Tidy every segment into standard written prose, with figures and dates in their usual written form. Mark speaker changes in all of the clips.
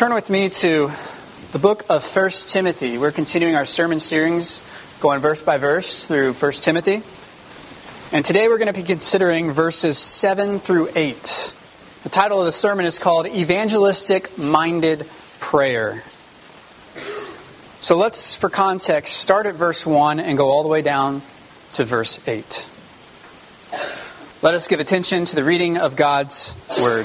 Speaker 1: Turn with me to the book of 1 Timothy. We're continuing our sermon series, going verse by verse through 1 Timothy. And today we're going to be considering verses 7 through 8. The title of the sermon is called Evangelistic Minded Prayer. So let's, for context, start at verse 1 and go all the way down to verse 8. Let us give attention to the reading of God's Word.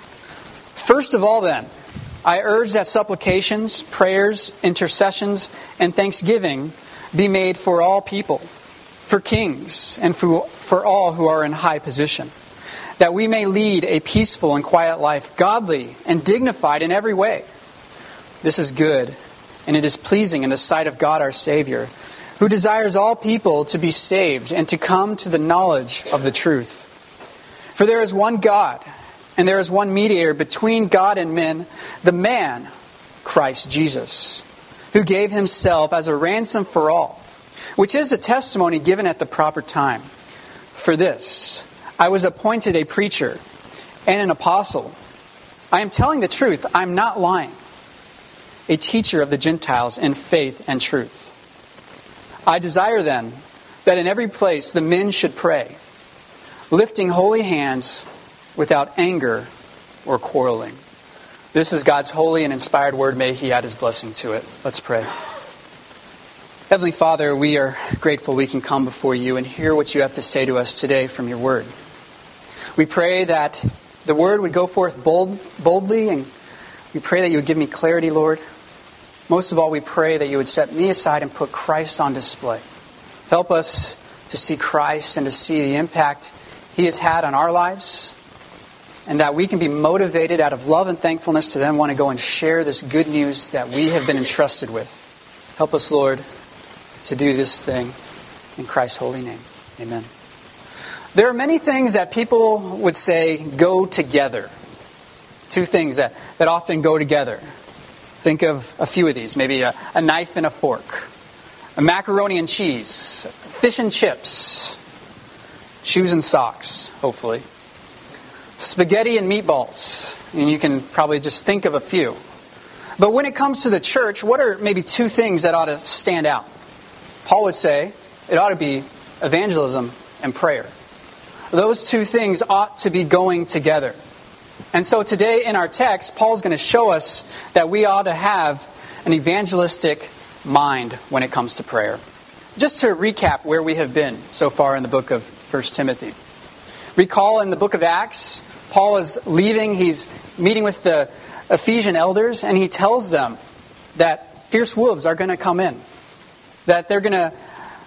Speaker 1: First of all, then, I urge that supplications, prayers, intercessions, and thanksgiving be made for all people, for kings, and for all who are in high position, that we may lead a peaceful and quiet life, godly and dignified in every way. This is good, and it is pleasing in the sight of God our Savior, who desires all people to be saved and to come to the knowledge of the truth. For there is one God, and there is one mediator between God and men, the man, Christ Jesus, who gave himself as a ransom for all, which is the testimony given at the proper time. For this, I was appointed a preacher and an apostle. I am telling the truth, I am not lying. A teacher of the Gentiles in faith and truth. I desire then that in every place the men should pray, lifting holy hands without anger or quarreling. This is God's holy and inspired word. May He add His blessing to it. Let's pray. Heavenly Father, we are grateful we can come before You and hear what You have to say to us today from Your word. We pray that the word would go forth boldly, and we pray that You would give me clarity, Lord. Most of all, we pray that You would set me aside and put Christ on display. Help us to see Christ and to see the impact He has had on our lives, and that we can be motivated out of love and thankfulness to then want to go and share this good news that we have been entrusted with. Help us, Lord, to do this thing in Christ's holy name. Amen. There are many things that people would say go together. Two things that often go together. Think of a few of these. Maybe a knife and a fork. A macaroni and cheese. Fish and chips. Shoes and socks, hopefully. Spaghetti and meatballs. And you can probably just think of a few. But when it comes to the church, what are maybe two things that ought to stand out? Paul would say it ought to be evangelism and prayer. Those two things ought to be going together. And so today in our text, Paul's going to show us that we ought to have an evangelistic mind when it comes to prayer. Just to recap where we have been so far in the book of 1 Timothy. Recall in the book of Acts, Paul is leaving, he's meeting with the Ephesian elders, and he tells them that fierce wolves are going to come in. That they're going to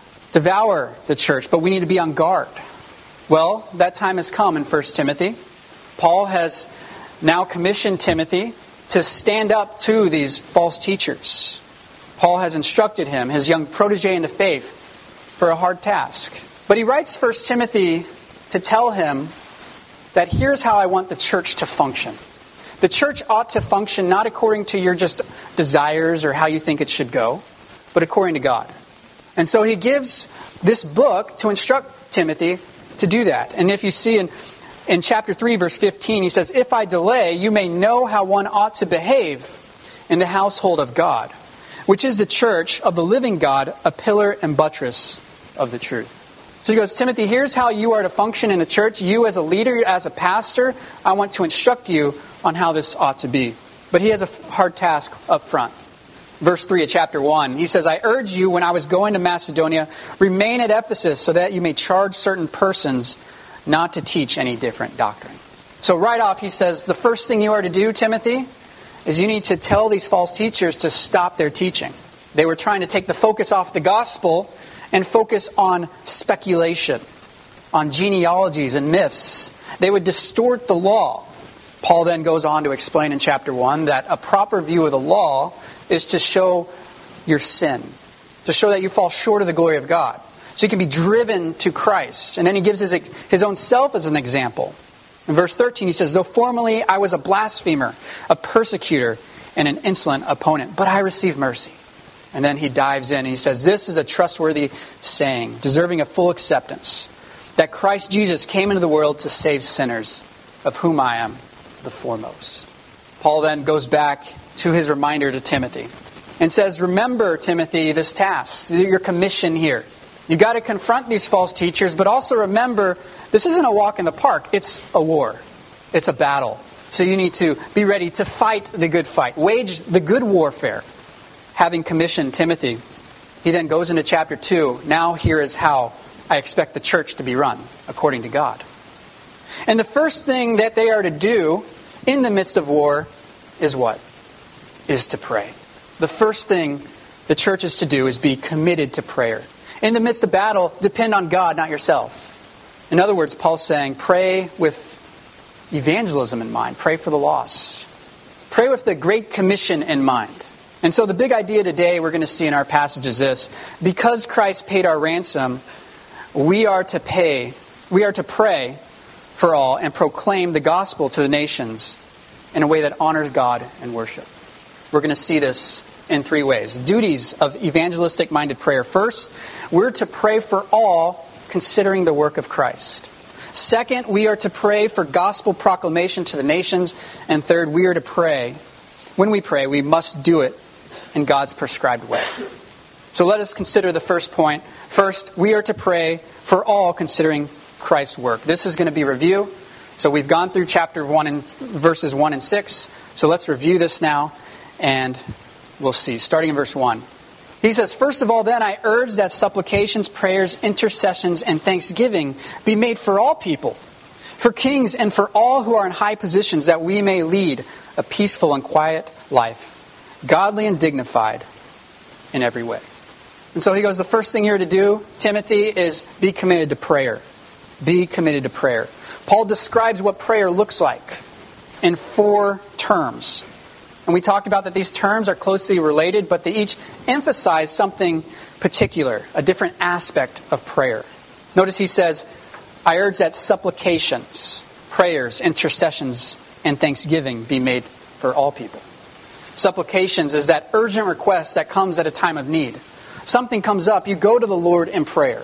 Speaker 1: devour the church, but we need to be on guard. Well, that time has come in 1 Timothy. Paul has now commissioned Timothy to stand up to these false teachers. Paul has instructed him, his young protege in the faith, for a hard task. But he writes 1 Timothy to tell him that here's how I want the church to function. The church ought to function not according to your just desires or how you think it should go, but according to God. And so he gives this book to instruct Timothy to do that. And if you see in chapter 3, verse 15, he says, "If I delay, you may know how one ought to behave in the household of God, which is the church of the living God, a pillar and buttress of the truth." So he goes, Timothy, here's how you are to function in the church. You as a leader, as a pastor, I want to instruct you on how this ought to be. But he has a hard task up front. Verse 3 of chapter 1, he says, "I urge you when I was going to Macedonia, remain at Ephesus so that you may charge certain persons not to teach any different doctrine." So right off he says, the first thing you are to do, Timothy, is you need to tell these false teachers to stop their teaching. They were trying to take the focus off the gospel and focus on speculation, on genealogies and myths. They would distort the law. Paul then goes on to explain in chapter 1 that a proper view of the law is to show your sin, to show that you fall short of the glory of God. So you can be driven to Christ. And then he gives his own self as an example. In verse 13 he says, "Though formerly I was a blasphemer, a persecutor, and an insolent opponent, but I received mercy." And then he dives in and he says, "This is a trustworthy saying, deserving of full acceptance, that Christ Jesus came into the world to save sinners, of whom I am the foremost." Paul then goes back to his reminder to Timothy and says, remember, Timothy, this task, your commission here. You've got to confront these false teachers, but also remember, this isn't a walk in the park. It's a war. It's a battle. So you need to be ready to fight the good fight. Wage the good warfare. Having commissioned Timothy, he then goes into chapter 2. Now here is how I expect the church to be run, according to God. And the first thing that they are to do in the midst of war is what? Is to pray. The first thing the church is to do is be committed to prayer. In the midst of battle, depend on God, not yourself. In other words, Paul's saying, pray with evangelism in mind. Pray for the lost. Pray with the Great Commission in mind. And so the big idea today we're going to see in our passage is this. Because Christ paid our ransom, we are to pray for all and proclaim the gospel to the nations in a way that honors God and worship. We're going to see this in 3 ways. Duties of evangelistic-minded prayer. First, we're to pray for all, considering the work of Christ. Second, we are to pray for gospel proclamation to the nations. And third, we are to pray. When we pray, we must do it in God's prescribed way. So let us consider the first point. First, we are to pray for all, considering Christ's work. This is going to be review. So we've gone through chapter 1 and verses 1 and 6. So let's review this now, and we'll see. Starting in verse 1. He says, first of all, then, I urge that supplications, prayers, intercessions, and thanksgiving be made for all people, for kings and for all who are in high positions, that we may lead a peaceful and quiet life, godly and dignified in every way. And so he goes, the first thing you're to do, Timothy, is be committed to prayer. Be committed to prayer. Paul describes what prayer looks like in 4 terms. And we talked about that these terms are closely related, but they each emphasize something particular, a different aspect of prayer. Notice he says, I urge that supplications, prayers, intercessions, and thanksgiving be made for all people. Supplications is that urgent request that comes at a time of need. Something comes up, you go to the Lord in prayer.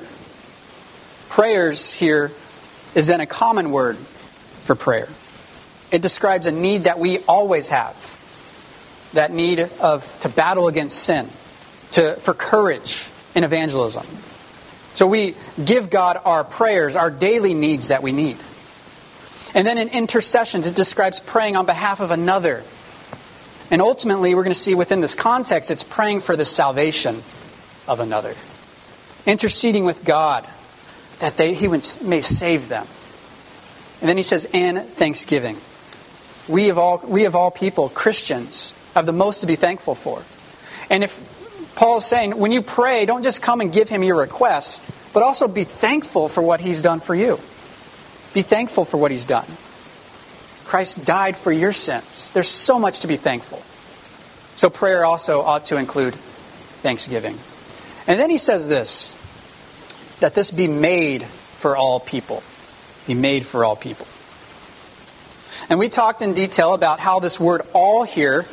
Speaker 1: Prayers here is then a common word for prayer. It describes a need that we always have. That need to battle against sin, for courage in evangelism. So we give God our prayers, our daily needs that we need. And then in intercessions, it describes praying on behalf of another. And ultimately, we're going to see within this context, it's praying for the salvation of another. Interceding with God that He may save them. And then he says, and thanksgiving. We of all people, Christians, have the most to be thankful for. And if Paul is saying, when you pray, don't just come and give him your requests, but also be thankful for what he's done for you. Be thankful for what he's done. Christ died for your sins. There's so much to be thankful. So prayer also ought to include thanksgiving. And then he says this, that this be made for all people. Be made for all people. And we talked in detail about how this word all here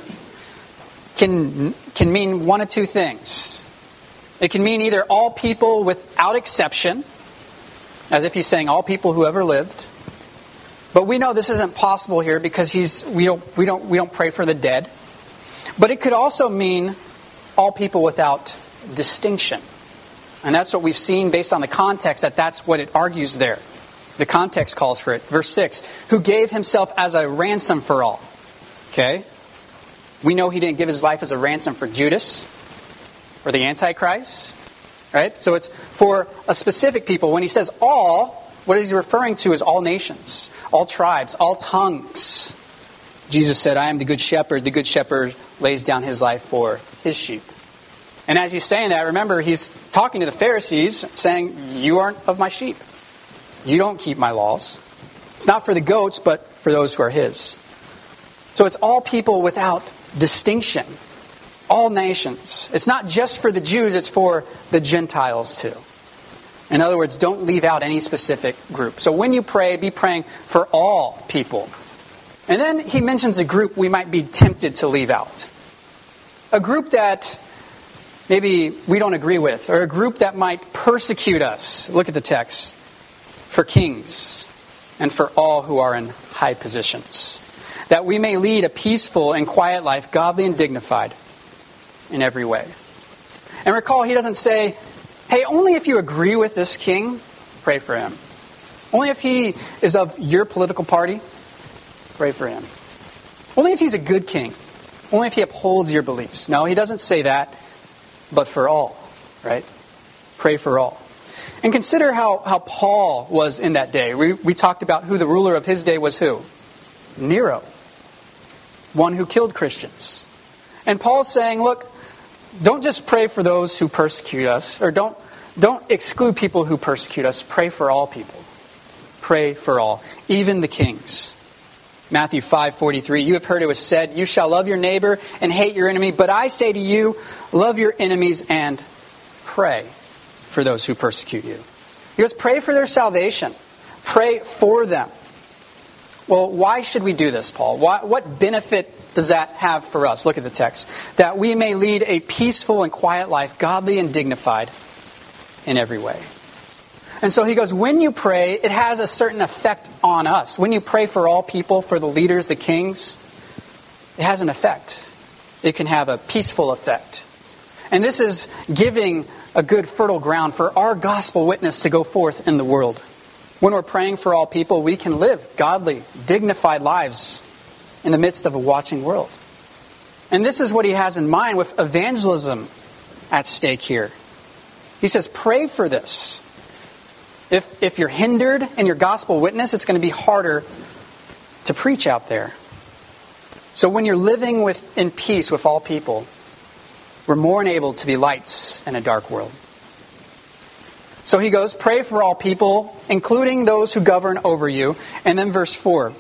Speaker 1: can mean one of 2 things. It can mean either all people without exception, as if he's saying all people who ever lived. But we know this isn't possible here because we don't pray for the dead. But it could also mean all people without distinction. And that's what we've seen based on the context, that's what it argues there. The context calls for it. Verse 6, who gave himself as a ransom for all. Okay? We know he didn't give his life as a ransom for Judas or the Antichrist. Right? So it's for a specific people. When he says all, what he's referring to is all nations, all tribes, all tongues. Jesus said, I am the good shepherd. The good shepherd lays down his life for his sheep. And as he's saying that, remember, he's talking to the Pharisees, saying, you aren't of my sheep. You don't keep my laws. It's not for the goats, but for those who are his. So it's all people without distinction. All nations. It's not just for the Jews, it's for the Gentiles too. In other words, don't leave out any specific group. So when you pray, be praying for all people. And then he mentions a group we might be tempted to leave out. A group that maybe we don't agree with, or a group that might persecute us. Look at the text. For kings and for all who are in high positions. that we may lead a peaceful and quiet life, godly and dignified in every way. And recall, he doesn't say, hey, only if you agree with this king, pray for him. Only if he is of your political party, pray for him. Only if he's a good king. Only if he upholds your beliefs. No, he doesn't say that, but for all, right? Pray for all. And consider how Paul was in that day. We talked about who the ruler of his day was who? Nero. One who killed Christians. And Paul's saying, look, don't just pray for those who persecute us, or don't exclude people who persecute us. Pray for all people. Pray for all, even the kings. Matthew 5:43, you have heard it was said, you shall love your neighbor and hate your enemy. But I say to you, love your enemies and pray for those who persecute you. He goes, pray for their salvation. Pray for them. Well, why should we do this, Paul? What benefit does that have for us? Look at the text. That we may lead a peaceful and quiet life, godly and dignified in every way. And so he goes, when you pray, it has a certain effect on us. When you pray for all people, for the leaders, the kings, it has an effect. It can have a peaceful effect. And this is giving a good fertile ground for our gospel witness to go forth in the world. When we're praying for all people, we can live godly, dignified lives in the midst of a watching world. And this is what he has in mind with evangelism at stake here. He says, pray for this. If you're hindered in your gospel witness, it's going to be harder to preach out there. So when you're living in peace with all people, we're more enabled to be lights in a dark world. So he goes, pray for all people, including those who govern over you. And then verse 3,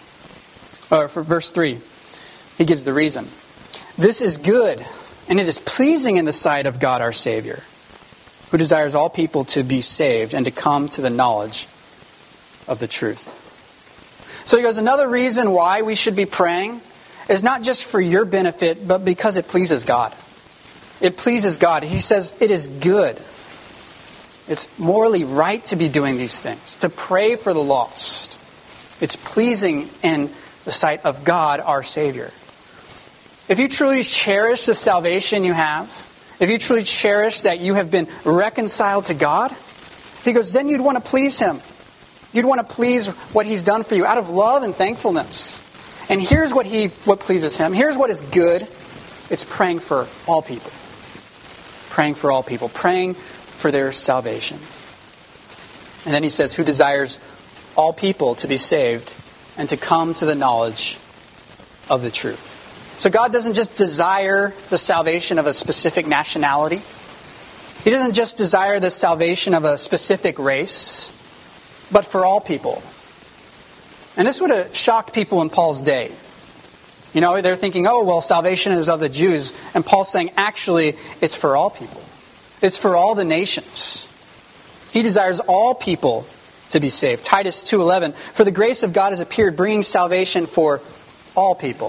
Speaker 1: he gives the reason. This is good, and it is pleasing in the sight of God our Savior, who desires all people to be saved and to come to the knowledge of the truth. So he goes, another reason why we should be praying is not just for your benefit, but because it pleases God. It pleases God. He says it is good. It's morally right to be doing these things, to pray for the lost. It's pleasing in the sight of God, our Savior. If you truly cherish the salvation you have, if you truly cherish that you have been reconciled to God, he goes, then you'd want to please Him. You'd want to please what He's done for you out of love and thankfulness. And here's what pleases Him. Here's what is good. It's praying for all people. Praying for all people. Praying for their salvation. And then he says, who desires all people to be saved and to come to the knowledge of the truth. So God doesn't just desire the salvation of a specific nationality. He doesn't just desire the salvation of a specific race, but for all people. And this would have shocked people in Paul's day. You know, they're thinking, oh, well, salvation is of the Jews. And Paul's saying, actually, it's for all people. It's for all the nations. He desires all people to be saved. Titus 2:11, for the grace of God has appeared, bringing salvation for all people.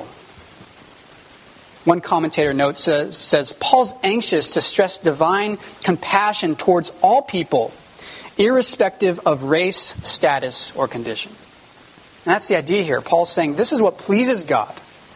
Speaker 1: One commentator note says, Paul's anxious to stress divine compassion towards all people, irrespective of race, status, or condition. And that's the idea here. Paul's saying this is what pleases God.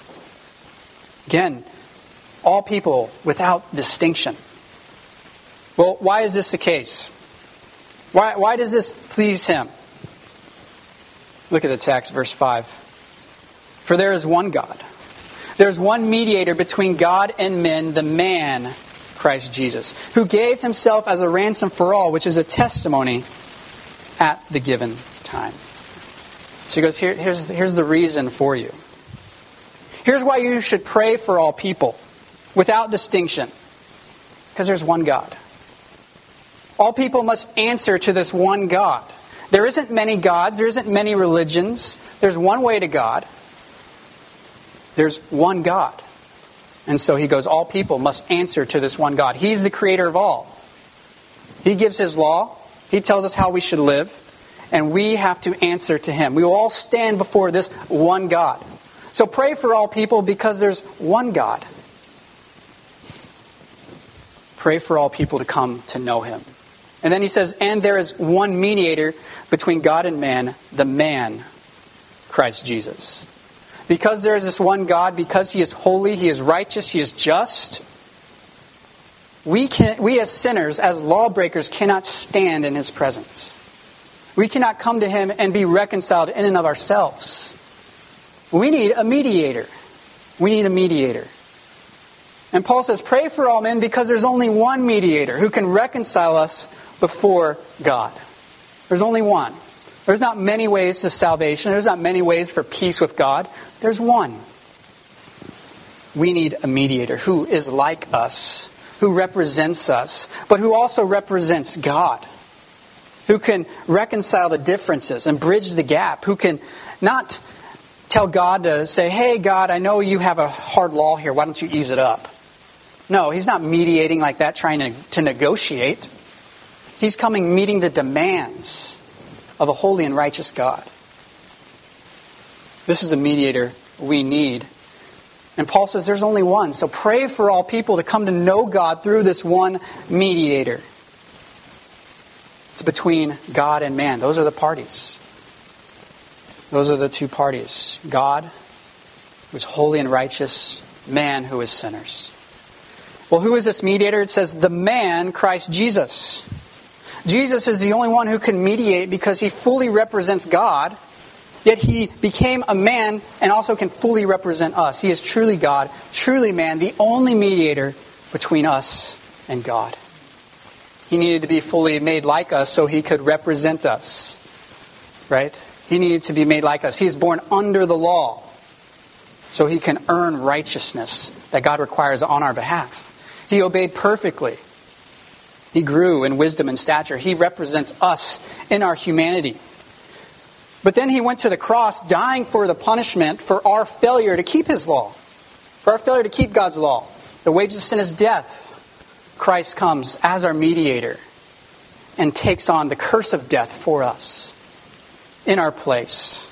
Speaker 1: Again, all people without distinction. Well, why is this the case? Why does this please Him? Look at the text, verse 5. For there is one God. There's one mediator between God and men, the man, Christ Jesus, who gave Himself as a ransom for all, which is a testimony at the given time. So he goes, here's the reason for you. Here's why you should pray for all people, without distinction. Because there's one God. All people must answer to this one God. There isn't many gods. There isn't many religions. There's one way to God. There's one God. And so he goes, all people must answer to this one God. He's the creator of all. He gives His law. He tells us how we should live. And we have to answer to Him. We will all stand before this one God. So pray for all people because there's one God. Pray for all people to come to know Him. And then he says, and there is one mediator between God and man, the man, Christ Jesus. Because there is this one God, because He is holy, He is righteous, He is just, we as sinners, as lawbreakers, cannot stand in His presence. We cannot come to Him and be reconciled in and of ourselves. We need a mediator. We need a mediator. And Paul says, pray for all men because there's only one mediator who can reconcile us before God. There's only one. There's not many ways to salvation. There's not many ways for peace with God. There's one. We need a mediator who is like us, who represents us, but who also represents God, who can reconcile the differences and bridge the gap, who can not tell God to say, hey, God, I know you have a hard law here. Why don't you ease it up? No, He's not mediating like that, trying to negotiate. He's coming meeting the demands of a holy and righteous God. This is a mediator we need. And Paul says there's only one. So pray for all people to come to know God through this one mediator. It's between God and man. Those are the parties. Those are the two parties. God, who is holy and righteous, man, who is sinners. Well, who is this mediator? It says the man, Christ Jesus. Jesus is the only one who can mediate because He fully represents God, yet He became a man and also can fully represent us. He is truly God, truly man, the only mediator between us and God. He needed to be fully made like us so He could represent us. Right? He needed to be made like us. He is born under the law so He can earn righteousness that God requires on our behalf. He obeyed perfectly. He grew in wisdom and stature. He represents us in our humanity. But then He went to the cross, dying for the punishment for our failure to keep His law, for our failure to keep God's law. The wages of sin is death. Christ comes as our mediator and takes on the curse of death for us in our place.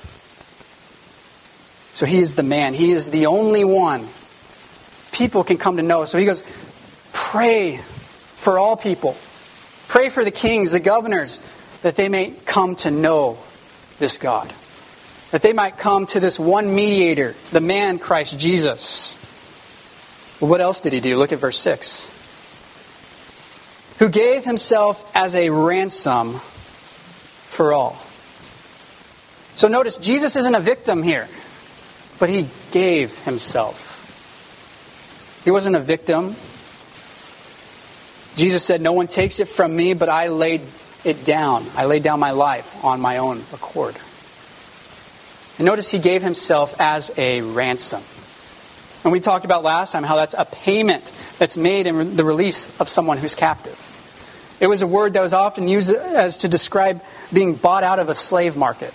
Speaker 1: So He is the man. He is the only one people can come to know. So He goes, pray for all people. Pray for the kings, the governors, that they may come to know this God. That they might come to this one mediator, the man Christ Jesus. Well, what else did He do? Look at verse 6. Who gave Himself as a ransom for all. So notice, Jesus isn't a victim here, but He gave Himself. He wasn't a victim. Jesus said, no one takes it from me, but I laid it down. I laid down my life on my own accord. And notice He gave Himself as a ransom. And we talked about last time how that's a payment that's made in the release of someone who's captive. It was a word that was often used as to describe being bought out of a slave market.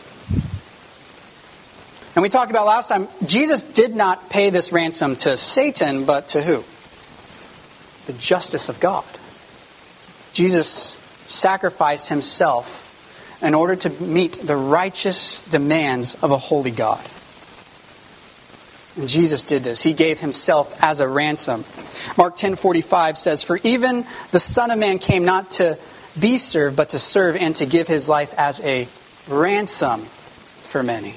Speaker 1: And we talked about last time, Jesus did not pay this ransom to Satan, but to who? The justice of God. Jesus sacrificed Himself in order to meet the righteous demands of a holy God. And Jesus did this. He gave Himself as a ransom. Mark 10:45 says, for even the Son of Man came not to be served, but to serve and to give His life as a ransom for many.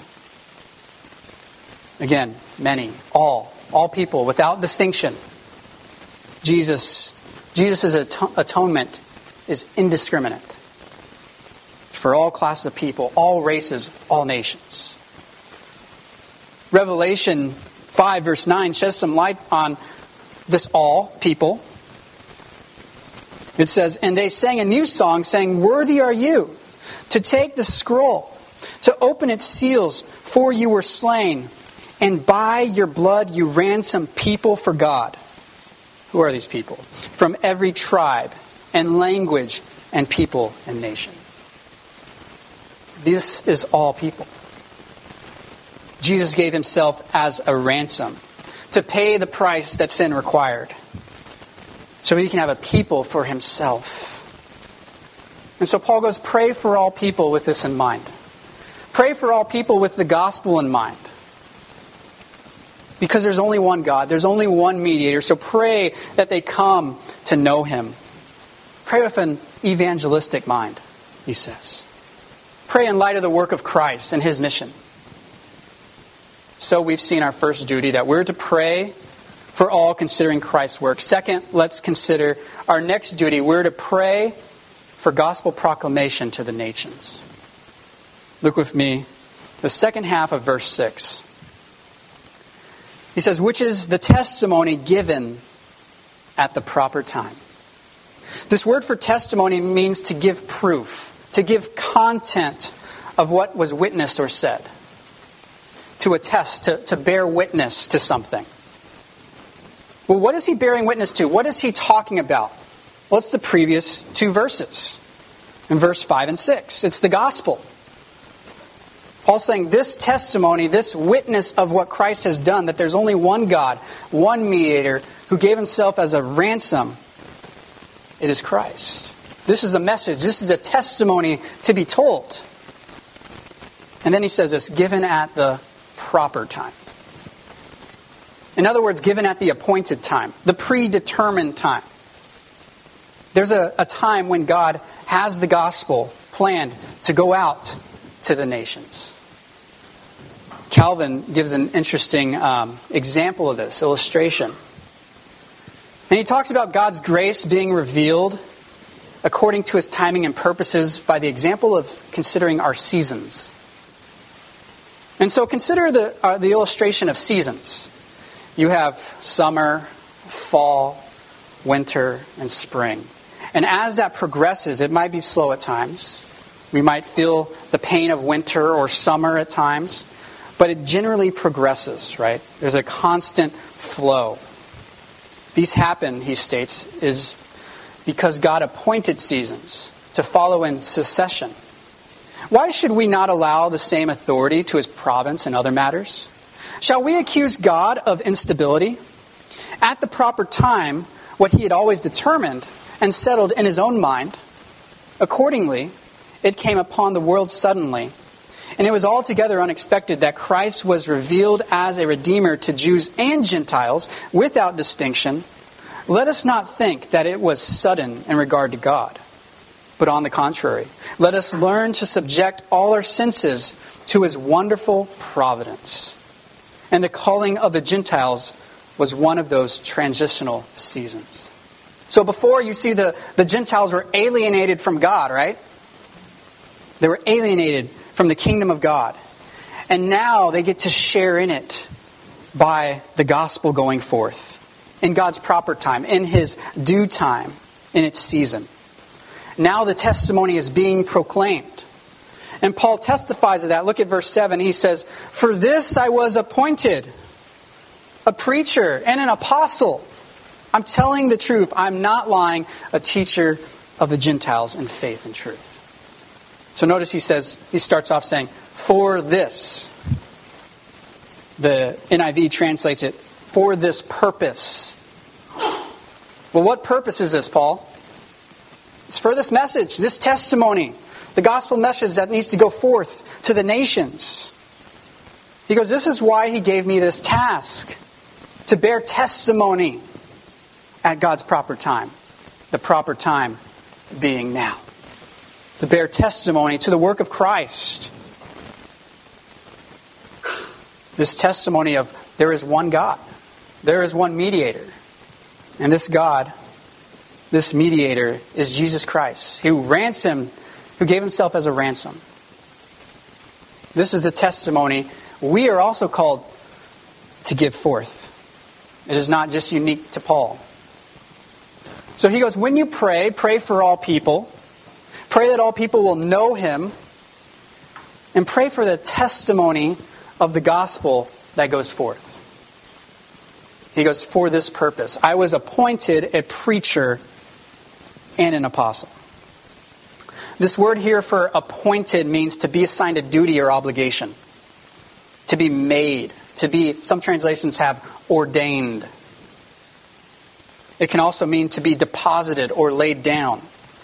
Speaker 1: Again, many, all people, without distinction. Jesus' atonement is indiscriminate for all classes of people, all races, all nations. Revelation 5 verse 9 sheds some light on this all people. It says, and they sang a new song saying, worthy are you to take the scroll, to open its seals, for you were slain, and by your blood you ransomed people for God. Who are these people? From every tribe and language and people and nation. This is all people. Jesus gave Himself as a ransom to pay the price that sin required, so He can have a people for Himself. And so Paul goes, pray for all people with this in mind. Pray for all people with the gospel in mind. Because there's only one God, there's only one mediator, so pray that they come to know Him. Pray with an evangelistic mind, he says. Pray in light of the work of Christ and His mission. So we've seen our first duty, that we're to pray for all considering Christ's work. Second, let's consider our next duty. We're to pray for gospel proclamation to the nations. Look with me, the second half of verse 6. He says, which is the testimony given at the proper time. This word for testimony means to give proof, to give content of what was witnessed or said. To attest, to bear witness to something. Well, what is he bearing witness to? What is he talking about? Well, it's the previous two verses. In verse 5 and 6. It's the gospel. Paul's saying this testimony, this witness of what Christ has done, that there's only one God, one mediator, who gave himself as a ransom, it is Christ. This is the message. This is a testimony to be told. And then he says this, given at the proper time. In other words, given at the appointed time, the predetermined time. There's a time when God has the gospel planned to go out to the nations. Calvin gives an interesting example of this, illustration. And he talks about God's grace being revealed according to his timing and purposes by the example of considering our seasons. And so consider the illustration of seasons. You have summer, fall, winter, and spring. And as that progresses, it might be slow at times. We might feel the pain of winter or summer at times. But it generally progresses, right? There's a constant flow. These happen, he states, is because God appointed seasons to follow in succession. Why should we not allow the same authority to his providence in other matters? Shall we accuse God of instability? At the proper time, what he had always determined and settled in his own mind, accordingly, it came upon the world suddenly. And it was altogether unexpected that Christ was revealed as a Redeemer to Jews and Gentiles without distinction. Let us not think that it was sudden in regard to God. But on the contrary, let us learn to subject all our senses to his wonderful providence. And the calling of the Gentiles was one of those transitional seasons. So before, you see the Gentiles were alienated from God, right? They were alienated from the kingdom of God. And now they get to share in it by the gospel going forth in God's proper time, in his due time, in its season. Now the testimony is being proclaimed. And Paul testifies of that. Look at verse 7. He says, for this I was appointed a preacher and an apostle. I'm telling the truth. I'm not lying. A teacher of the Gentiles in faith and truth. So notice he starts off saying, for this. The NIV translates it, for this purpose. Well, what purpose is this, Paul? It's for this message, this testimony, the gospel message that needs to go forth to the nations. He goes, this is why he gave me this task, to bear testimony at God's proper time. The proper time being now. To bear testimony to the work of Christ. This testimony of there is one God. There is one mediator. And this God, this mediator, is Jesus Christ, who gave himself as a ransom. This is a testimony we are also called to give forth. It is not just unique to Paul. So he goes, when you pray for all people. Pray that all people will know him. And pray for the testimony of the gospel that goes forth. He goes, for this purpose. I was appointed a preacher and an apostle. This word here for appointed means to be assigned a duty or obligation. To be made. Some translations have ordained. It can also mean to be deposited or laid down.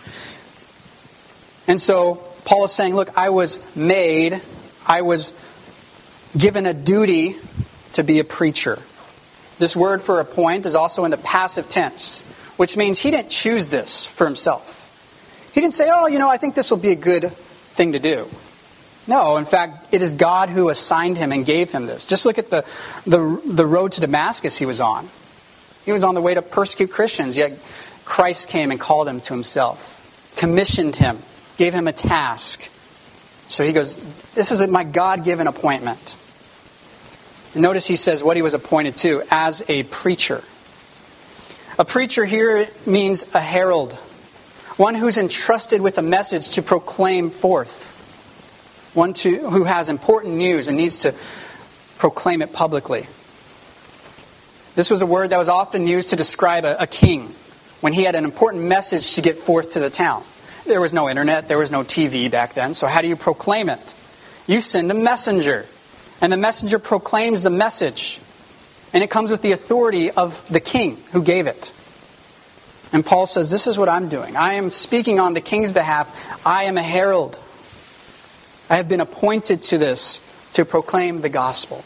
Speaker 1: And so Paul is saying, look, I was made, I was given a duty to be a preacher. This word for appoint is also in the passive tense, which means he didn't choose this for himself. He didn't say, I think this will be a good thing to do. No, in fact, it is God who assigned him and gave him this. Just look at the road to Damascus he was on. He was on the way to persecute Christians, yet Christ came and called him to himself, commissioned him, gave him a task. So he goes, this is my God-given appointment. Notice he says what he was appointed to, as a preacher. A preacher here means a herald, one who's entrusted with a message to proclaim forth, one who has important news and needs to proclaim it publicly. This was a word that was often used to describe a king when he had an important message to get forth to the town. There was no internet, there was no TV back then, so how do you proclaim it? You send a messenger, and the messenger proclaims the message, and it comes with the authority of the king who gave it. And Paul says, this is what I'm doing. I am speaking on the king's behalf. I am a herald. I have been appointed to this, to proclaim the gospel.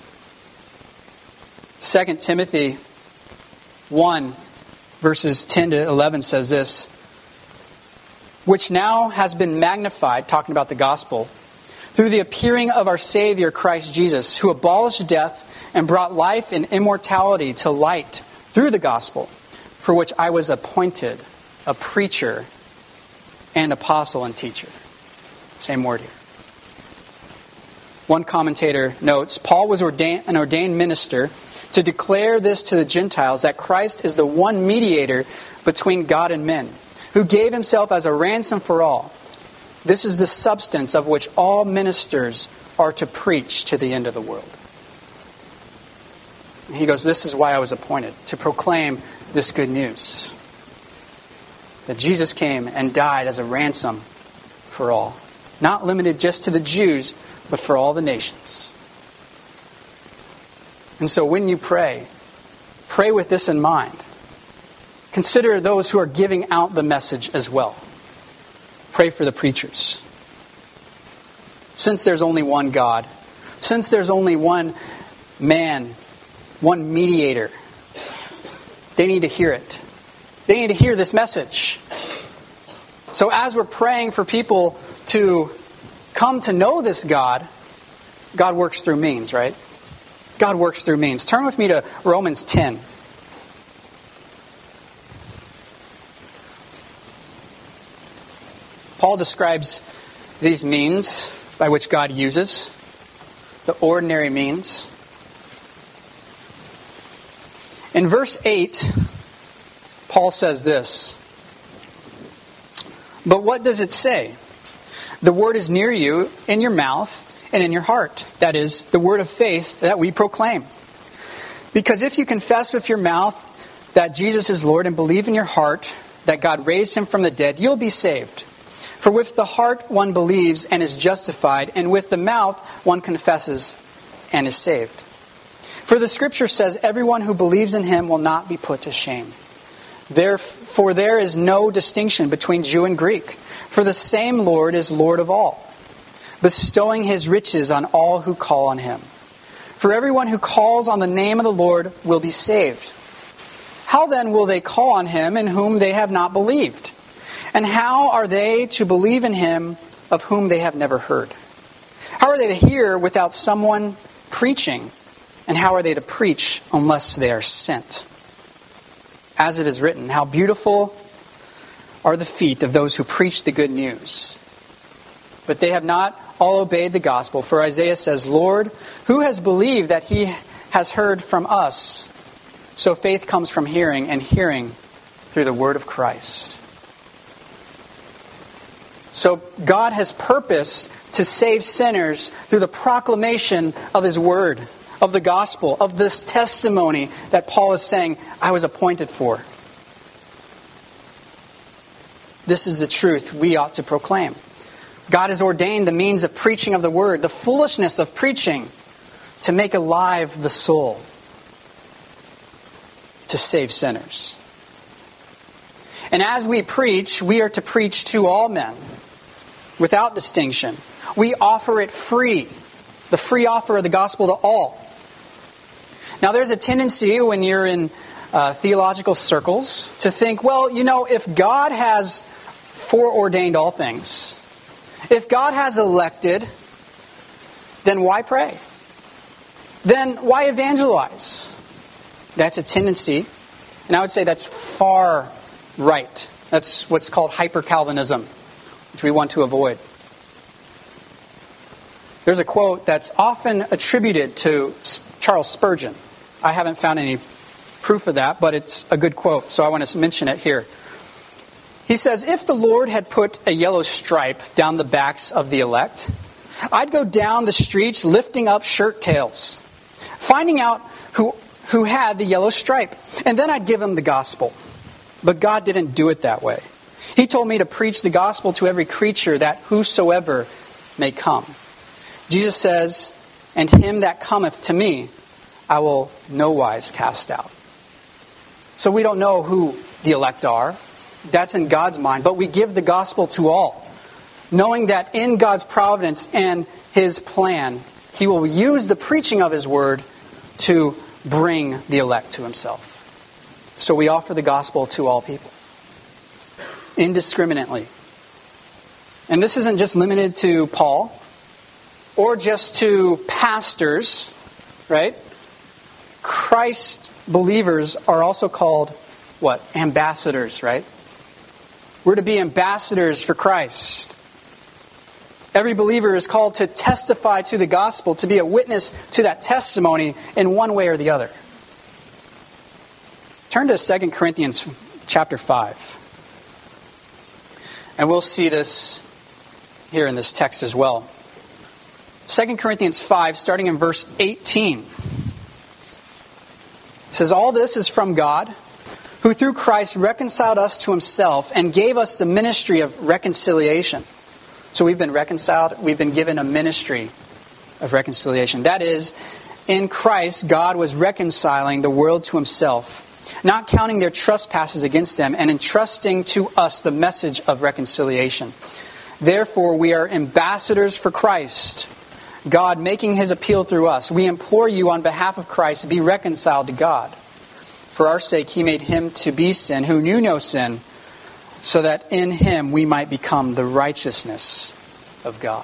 Speaker 1: 2 Timothy 1, verses 10 to 11 says this, which now has been magnified, talking about the gospel, through the appearing of our Savior Christ Jesus, who abolished death and brought life and immortality to light through the gospel, for which I was appointed a preacher and apostle and teacher. Same word here. One commentator notes, Paul was an ordained minister to declare this to the Gentiles, that Christ is the one mediator between God and men, who gave himself as a ransom for all. This is the substance of which all ministers are to preach to the end of the world. He goes, this is why I was appointed, to proclaim this good news. That Jesus came and died as a ransom for all. Not limited just to the Jews, but for all the nations. And so when you pray with this in mind. Consider those who are giving out the message as well. Pray for the preachers. Since there's only one God, since there's only one man, one mediator, they need to hear it. They need to hear this message. So as we're praying for people to come to know this God, God works through means, right? God works through means. Turn with me to Romans 10. Paul describes these means by which God uses, the ordinary means. In verse 8, Paul says this, but what does it say? The word is near you, in your mouth and in your heart. That is, the word of faith that we proclaim. Because if you confess with your mouth that Jesus is Lord and believe in your heart that God raised him from the dead, you'll be saved. For with the heart one believes and is justified, and with the mouth one confesses and is saved. For the scripture says, everyone who believes in him will not be put to shame. Therefore there is no distinction between Jew and Greek, for the same Lord is Lord of all, bestowing his riches on all who call on him. For everyone who calls on the name of the Lord will be saved. How then will they call on him in whom they have not believed? And how are they to believe in him of whom they have never heard? How are they to hear without someone preaching? And how are they to preach unless they are sent? As it is written, how beautiful are the feet of those who preach the good news. But they have not all obeyed the gospel. For Isaiah says, Lord, who has believed that he has heard from us? So faith comes from hearing, and hearing through the word of Christ. So God has purposed to save sinners through the proclamation of his word, of the gospel, of this testimony that Paul is saying, I was appointed for. This is the truth we ought to proclaim. God has ordained the means of preaching of the word, the foolishness of preaching, to make alive the soul, to save sinners. And as we preach, we are to preach to all men, without distinction. We offer it free, the free offer of the gospel to all. Now there's a tendency when you're in theological circles to think, well, if God has foreordained all things, if God has elected then why pray? Then why evangelize? That's a tendency, and I would say that's far right. That's what's called hyper-Calvinism, which we want to avoid. There's a quote that's often attributed to Charles Spurgeon. I haven't found any proof of that, but it's a good quote, so I want to mention it here. He says, "If the Lord had put a yellow stripe down the backs of the elect, I'd go down the streets lifting up shirt tails, finding out who had the yellow stripe, and then I'd give them the gospel. But God didn't do it that way. He told me to preach the gospel to every creature, that whosoever may come. Jesus says, and him that cometh to me, I will no wise cast out." So we don't know who the elect are. That's in God's mind. But we give the gospel to all, knowing that in God's providence and His plan, He will use the preaching of His word to bring the elect to Himself. So we offer the gospel to all people, indiscriminately. And this isn't just limited to Paul, or just to pastors, right? Christ believers are also called, what? Ambassadors, right? We're to be ambassadors for Christ. Every believer is called to testify to the gospel, to be a witness to that testimony in one way or the other. Turn to 2 Corinthians chapter 5. And we'll see this here in this text as well. 2 Corinthians 5, starting in verse 18. It says, "All this is from God, who through Christ reconciled us to Himself and gave us the ministry of reconciliation." So we've been reconciled. We've been given a ministry of reconciliation. That is, in Christ, God was reconciling the world to Himself, not counting their trespasses against them, and entrusting to us the message of reconciliation. Therefore, we are ambassadors for Christ, God making His appeal through us. We implore you on behalf of Christ to be reconciled to God. For our sake, He made Him to be sin, who knew no sin, so that in Him we might become the righteousness of God.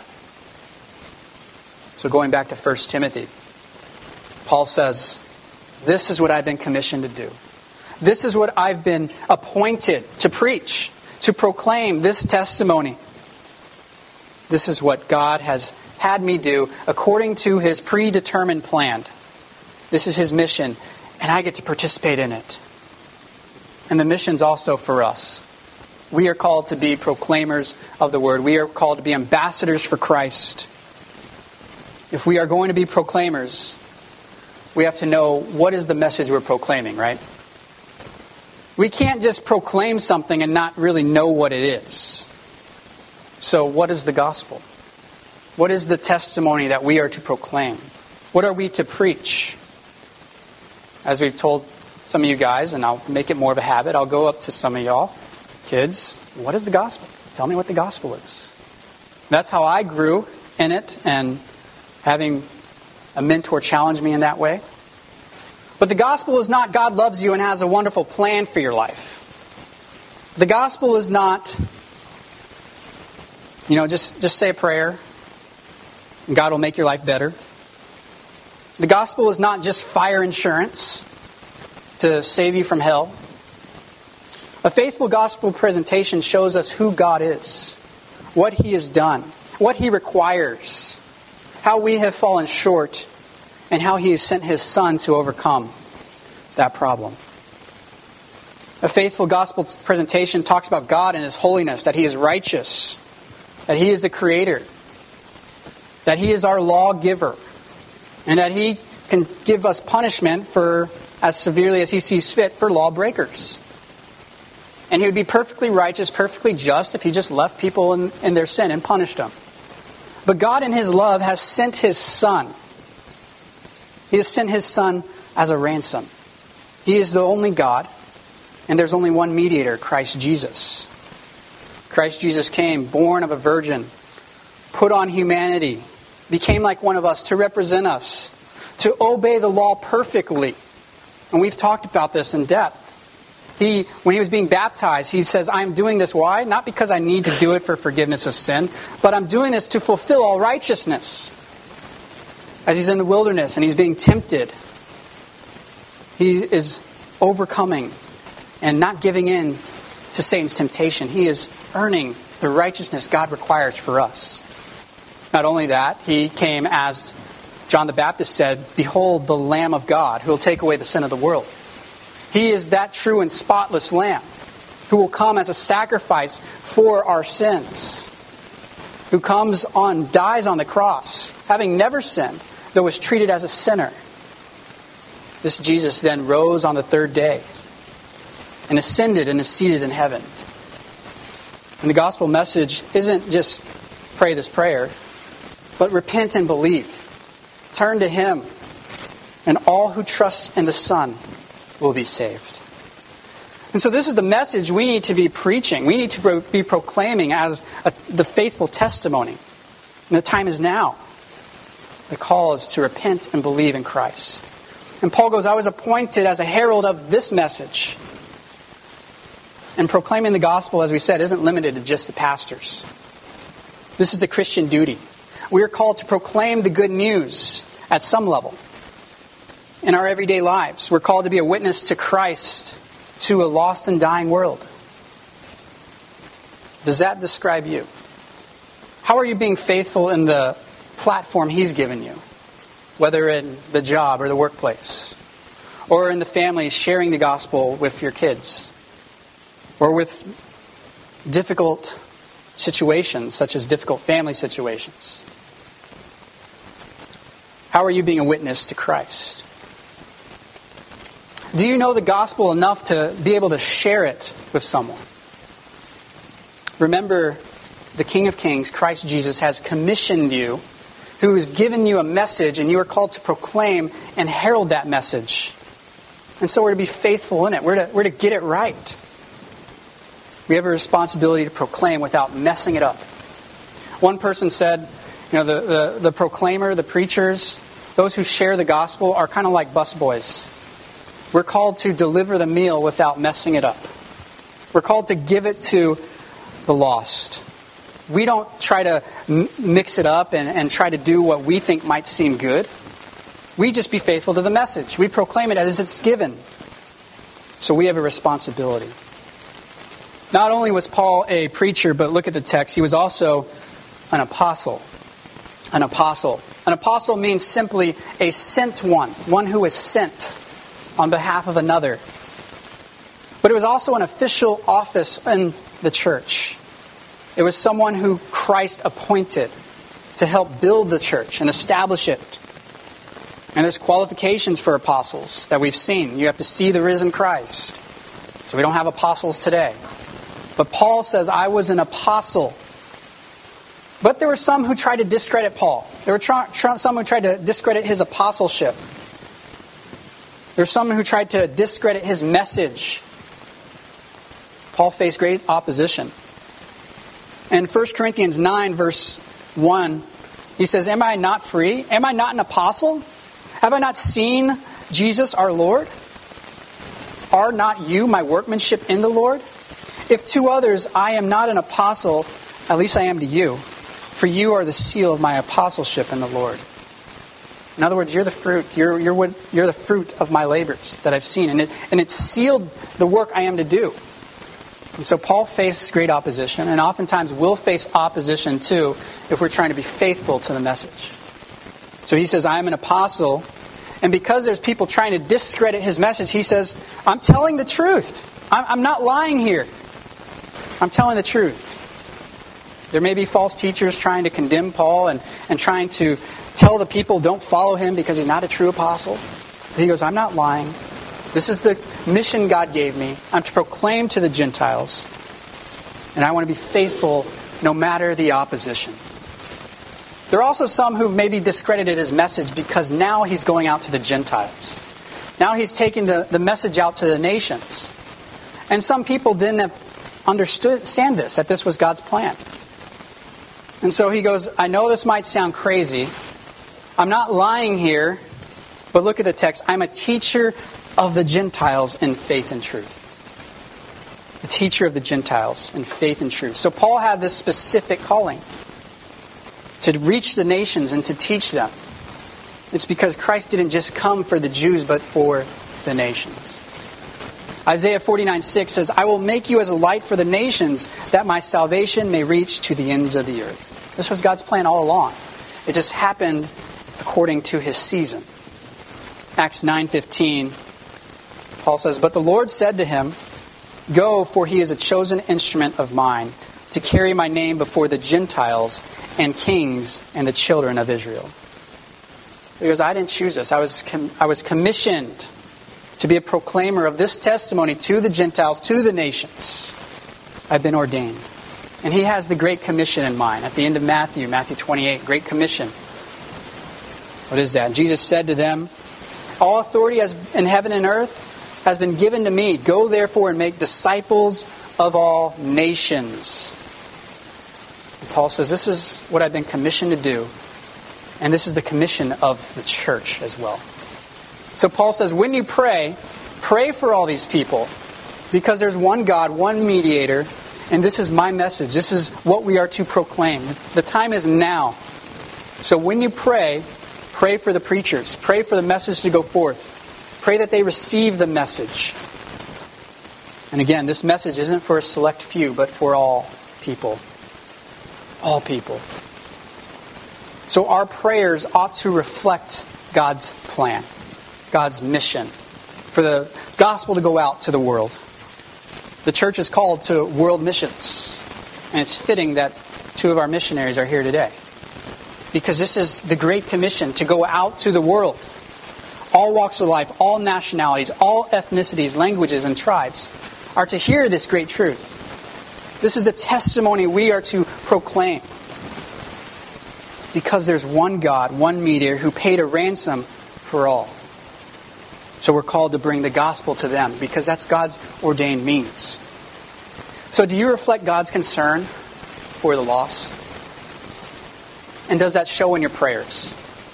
Speaker 1: So going back to 1 Timothy, Paul says, this is what I've been commissioned to do. This is what I've been appointed to preach, to proclaim this testimony. This is what God has had me do according to His predetermined plan. This is His mission, and I get to participate in it. And the mission's also for us. We are called to be proclaimers of the word. We are called to be ambassadors for Christ. If we are going to be proclaimers, we have to know what is the message we're proclaiming, right? We can't just proclaim something and not really know what it is. So what is the gospel? What is the testimony that we are to proclaim? What are we to preach? As we've told some of you guys, and I'll make it more of a habit, I'll go up to some of y'all, kids, what is the gospel? Tell me what the gospel is. That's how I grew in it, and having a mentor challenge me in that way. But the gospel is not God loves you and has a wonderful plan for your life. The gospel is not, just say a prayer and God will make your life better. The gospel is not just fire insurance to save you from hell. A faithful gospel presentation shows us who God is, what He has done, what He requires, how we have fallen short, and how He has sent His Son to overcome that problem. A faithful gospel presentation talks about God and His holiness, that He is righteous, that He is the Creator, that He is our lawgiver, and that He can give us punishment for as severely as He sees fit for lawbreakers. And He would be perfectly righteous, perfectly just if He just left people in their sin and punished them. But God in His love has sent His Son. He has sent His Son as a ransom. He is the only God, and there's only one mediator, Christ Jesus. Christ Jesus came, born of a virgin, put on humanity, became like one of us to represent us, to obey the law perfectly. And we've talked about this in depth. When He was being baptized, He says, I'm doing this. Why? Not because I need to do it for forgiveness of sin, but I'm doing this to fulfill all righteousness. As he's in the wilderness and he's being tempted, he is overcoming and not giving in to Satan's temptation. He is earning the righteousness God requires for us. Not only that, he came as John the Baptist said, "Behold the Lamb of God who will take away the sin of the world." He is that true and spotless Lamb who will come as a sacrifice for our sins. Who dies on the cross, having never sinned, though was treated as a sinner. This Jesus then rose on the third day and ascended and is seated in heaven. And the gospel message isn't just pray this prayer, but repent and believe. Turn to Him, and all who trust in the Son will be saved. And so this is the message we need to be preaching. We need to be proclaiming as the faithful testimony. And the time is now. The call is to repent and believe in Christ. And Paul goes, I was appointed as a herald of this message. And proclaiming the gospel, as we said, isn't limited to just the pastors. This is the Christian duty. We are called to proclaim the good news at some level. In our everyday lives, we're called to be a witness to Christ to a lost and dying world. Does that describe you? How are you being faithful in the platform He's given you? Whether in the job or the workplace, or in the family, sharing the gospel with your kids, or with difficult situations, such as difficult family situations. How are you being a witness to Christ? Do you know the gospel enough to be able to share it with someone? Remember, the King of Kings, Christ Jesus, has commissioned you, who has given you a message, and you are called to proclaim and herald that message. And so we're to be faithful in it. We're to get it right. We have a responsibility to proclaim without messing it up. One person said, the proclaimer, the preachers, those who share the gospel are kind of like busboys. We're called to deliver the meal without messing it up. We're called to give it to the lost. We don't try to mix it up and try to do what we think might seem good. We just be faithful to the message. We proclaim it as it's given. So we have a responsibility. Not only was Paul a preacher, but look at the text, he was also an apostle. An apostle. An apostle means simply a sent one who is sent on behalf of another. But it was also an official office in the church. It was someone who Christ appointed to help build the church and establish it. And there's qualifications for apostles that we've seen. You have to see the risen Christ. So we don't have apostles today. But Paul says, I was an apostle. But there were some who tried to discredit Paul. There were some who tried to discredit his apostleship. There were some who tried to discredit his message. Paul faced great opposition. In 1 Corinthians 9, verse 1, he says, Am I not free? Am I not an apostle? Have I not seen Jesus our Lord? Are not you my workmanship in the Lord? If to others I am not an apostle, at least I am to you. For you are the seal of my apostleship in the Lord. In other words, you're the fruit. You're the fruit of my labors that I've seen. And it sealed the work I am to do. And so Paul faced great opposition, and oftentimes will face opposition too if we're trying to be faithful to the message. So he says, I am an apostle. And because there's people trying to discredit his message, he says, I'm telling the truth. I'm not lying here. I'm telling the truth. There may be false teachers trying to condemn Paul and trying to tell the people don't follow him because he's not a true apostle. But he goes, I'm not lying. This is the mission God gave me. I'm to proclaim to the Gentiles. And I want to be faithful no matter the opposition. There are also some who maybe discredited his message because now he's going out to the Gentiles. Now he's taking the message out to the nations. And some people didn't understand this, that this was God's plan. And so he goes, I know this might sound crazy. I'm not lying here, but look at the text. I'm a teacher of the Gentiles in faith and truth. A teacher of the Gentiles in faith and truth. So Paul had this specific calling to reach the nations and to teach them. It's because Christ didn't just come for the Jews, but for the nations. Isaiah 49:6 says, I will make you as a light for the nations, that my salvation may reach to the ends of the earth. This was God's plan all along. It just happened according to his season. Acts 9:15, Paul says, But the Lord said to him, Go, for he is a chosen instrument of mine, to carry my name before the Gentiles and kings and the children of Israel. Because I didn't choose this. I was commissioned to be a proclaimer of this testimony to the Gentiles, to the nations. I've been ordained. And he has the Great Commission in mind. At the end of Matthew 28, Great Commission. What is that? Jesus said to them, All authority in heaven and earth has been given to me. Go therefore and make disciples of all nations. And Paul says, this is what I've been commissioned to do. And this is the commission of the church as well. So Paul says, when you pray for all these people, because there's one God, one mediator, and this is my message. This is what we are to proclaim. The time is now. So when you pray for the preachers. Pray for the message to go forth. Pray that they receive the message. And again, this message isn't for a select few, but for all people. All people. So our prayers ought to reflect God's plan. God's mission, for the gospel to go out to the world. The church is called to world missions, and it's fitting that two of our missionaries are here today. Because this is the Great Commission, to go out to the world. All walks of life, all nationalities, all ethnicities, languages, and tribes are to hear this great truth. This is the testimony we are to proclaim. Because there's one God, one mediator, who paid a ransom for all. So we're called to bring the gospel to them, because that's God's ordained means. So do you reflect God's concern for the lost? And does that show in your prayers?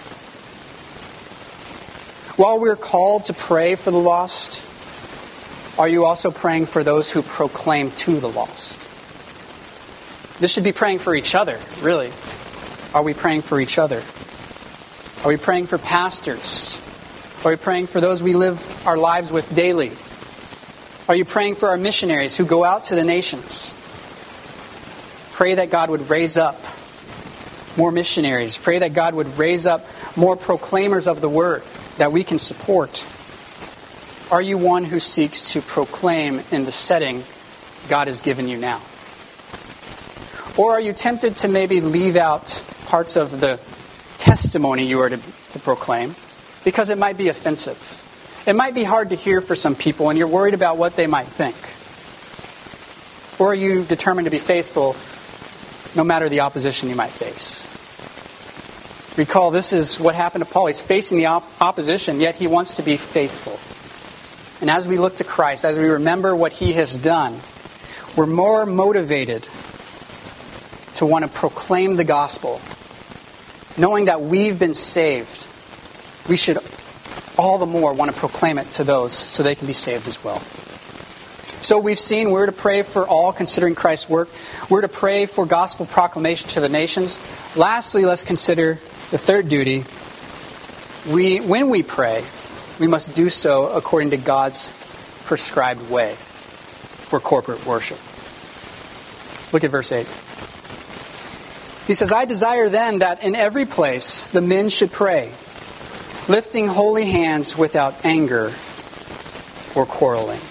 Speaker 1: While we're called to pray for the lost, are you also praying for those who proclaim to the lost? This should be praying for each other, really. Are we praying for each other? Are we praying for pastors? Are we praying for those we live our lives with daily? Are you praying for our missionaries who go out to the nations? Pray that God would raise up more missionaries. Pray that God would raise up more proclaimers of the word that we can support. Are you one who seeks to proclaim in the setting God has given you now? Or are you tempted to maybe leave out parts of the testimony you are to proclaim because it might be offensive? It might be hard to hear for some people and you're worried about what they might think. Or are you determined to be faithful no matter the opposition you might face? Recall, this is what happened to Paul. He's facing the opposition, yet he wants to be faithful. And as we look to Christ, as we remember what he has done, we're more motivated to want to proclaim the gospel. Knowing that we've been saved, we should all the more want to proclaim it to those so they can be saved as well. So we've seen we're to pray for all considering Christ's work. We're to pray for gospel proclamation to the nations. Lastly, let's consider the third duty. When we pray, we must do so according to God's prescribed way for corporate worship. Look at verse 8. He says, I desire then that in every place the men should pray, lifting holy hands without anger or quarreling.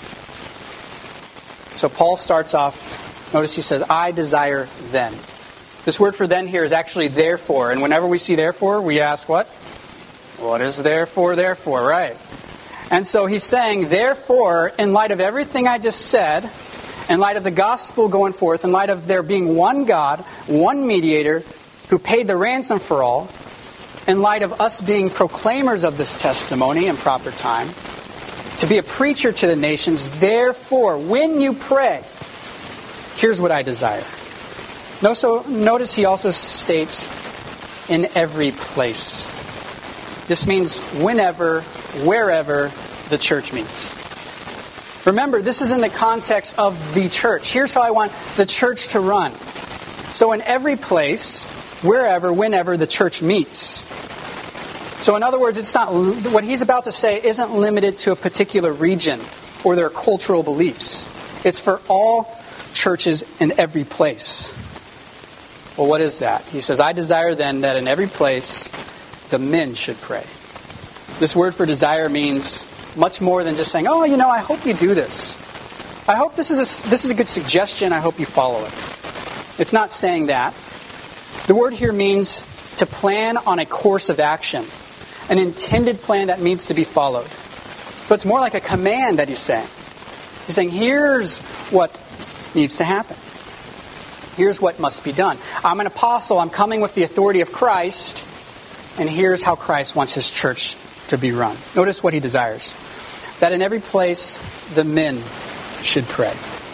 Speaker 1: So Paul starts off, notice he says, I desire then. This word for then here is actually therefore. And whenever we see therefore, we ask what? What is therefore, right? And so he's saying, therefore, in light of everything I just said, in light of the gospel going forth, in light of there being one God, one mediator who paid the ransom for all, in light of us being proclaimers of this testimony in proper time, to be a preacher to the nations, therefore, when you pray, here's what I desire. Notice he also states, in every place. This means whenever, wherever the church meets. Remember, this is in the context of the church. Here's how I want the church to run. So in every place, wherever, whenever the church meets. So in other words, it's not what he's about to say isn't limited to a particular region or their cultural beliefs. It's for all churches in every place. Well, what is that? He says, I desire then that in every place the men should pray. This word for desire means much more than just saying, oh, I hope you do this. I hope this is a good suggestion. I hope you follow it. It's not saying that. The word here means to plan on a course of action, an intended plan that needs to be followed. But it's more like a command that he's saying. He's saying, here's what needs to happen. Here's what must be done. I'm an apostle. I'm coming with the authority of Christ. And here's how Christ wants his church to be run. Notice what he desires. That in every place, the men should pray.